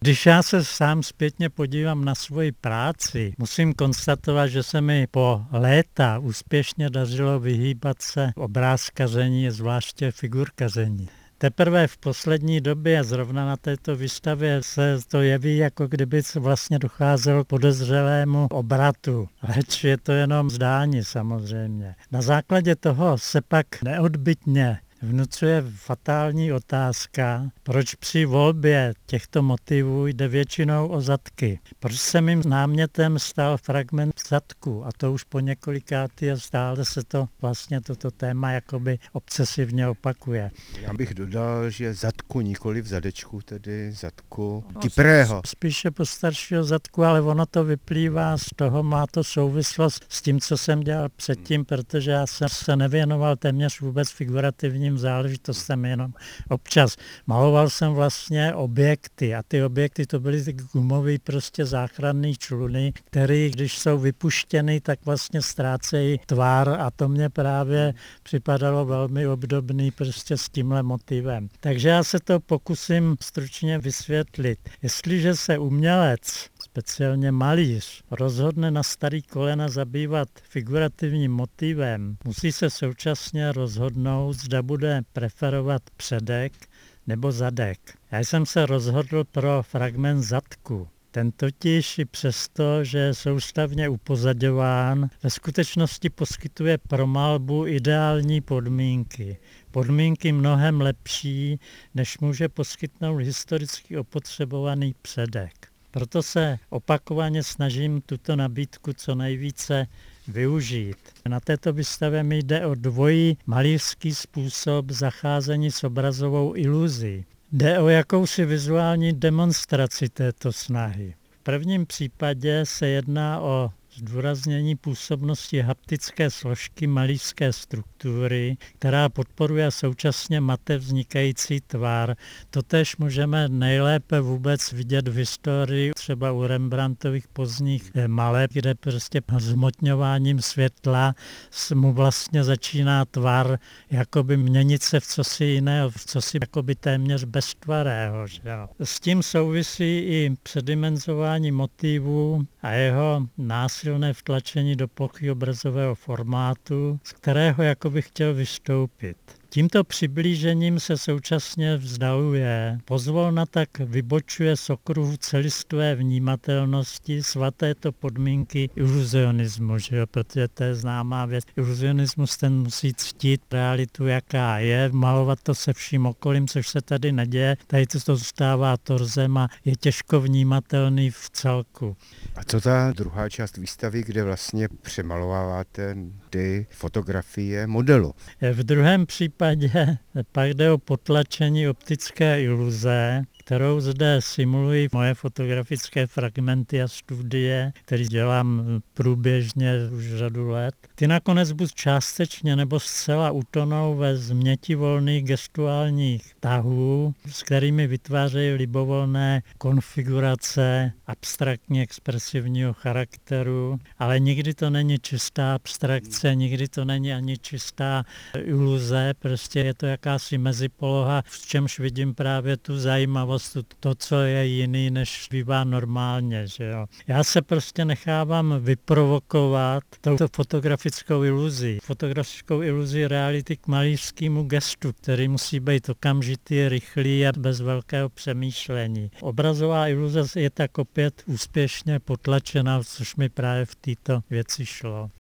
Když já se sám zpětně podívám na svoji práci, musím konstatovat, že se mi po léta úspěšně dařilo vyhýbat se obrázkaření, zvláště figurkaření. Teprve v poslední době, zrovna na této výstavě, se to jeví, jako kdyby vlastně docházelo k podezřelému obratu. Leč je to jenom zdání samozřejmě. Na základě toho se pak neodbytně vnucuje fatální otázka, proč při volbě těchto motivů jde většinou o zadky. Proč se mým námětem stal fragment zadku, a to už po několikátý a stále se to vlastně toto téma jakoby obsesivně opakuje. Já bych dodal, že zadku, nikoli v zadečku, tedy zadku kyprého. Spíše postaršího zadku, ale ono to vyplývá z toho, má to souvislost s tím, co jsem dělal předtím, protože já jsem se nevěnoval téměř vůbec figurativním záležitostem, jenom občas. Maloval jsem vlastně objekty a ty objekty to byly ty gumový prostě záchranný čluny, které když jsou vypuštěny, tak vlastně ztrácejí tvar a to mě právě připadalo velmi obdobný prostě s tímhle motivem. Takže já se to pokusím stručně vysvětlit. Jestliže se umělec, speciálně malíř, rozhodne na starý kolena zabývat figurativním motivem, musí se současně rozhodnout, zda bude preferovat předek nebo zadek. Já jsem se rozhodl pro fragment zadku. Ten totiž i přesto, že je soustavně upozaďován, ve skutečnosti poskytuje pro malbu ideální podmínky. Podmínky mnohem lepší, než může poskytnout historicky opotřebovaný předek. Proto se opakovaně snažím tuto nabídku co nejvíce využít. Na této výstavě mi jde o dvojí malířský způsob zacházení s obrazovou iluzí. Jde o jakousi vizuální demonstraci této snahy. V prvním případě se jedná o zdůraznění působnosti haptické složky malířské struktury, která podporuje současně mate vznikající tvar. Totéž můžeme nejlépe vůbec vidět v historii, třeba u Rembrandtových pozdních maleb, kde prostě zhmotňováním světla mu vlastně začíná tvar jakoby měnit se v cosi jiného, v cosi jakoby téměř beztvarého. S tím souvisí i předimenzování motivů a jeho násilné vtlačení do plochy obrazového formátu, z kterého jakoby chtěl vystoupit. Tímto přiblížením se současně vzdaluje, pozvolna tak vybočuje z okruhu celistvé vnímatelnosti svatéto podmínky iluzionismu, že jo? Protože to je známá věc. Iluzionismus ten musí ctít realitu, jaká je, malovat to se vším okolím, což se tady neděje. Tady to zůstává torzem a je těžko vnímatelný v celku. A co ta druhá část výstavy, kde vlastně přemalováváte ty fotografie modelu? V druhém případě pak jde o potlačení optické iluze, kterou zde simulují moje fotografické fragmenty a studie, které dělám průběžně už řadu let. Ty nakonec buď částečně nebo zcela utonou ve změti volných gestuálních tahů, s kterými vytvářejí libovolné konfigurace abstraktně expresivního charakteru, ale nikdy to není čistá abstrakce, nikdy to není ani čistá iluze, prostě je to jakási mezipoloha, v čemž vidím právě tu zajímavost, to, co je jiný, než bývá normálně. Že jo. Já se prostě nechávám vyprovokovat touto fotografickou iluzí. Fotografickou iluzí reality k malířskému gestu, který musí být okamžitý, rychlý a bez velkého přemýšlení. Obrazová iluze je tak opět úspěšně potlačena, což mi právě v této věci šlo.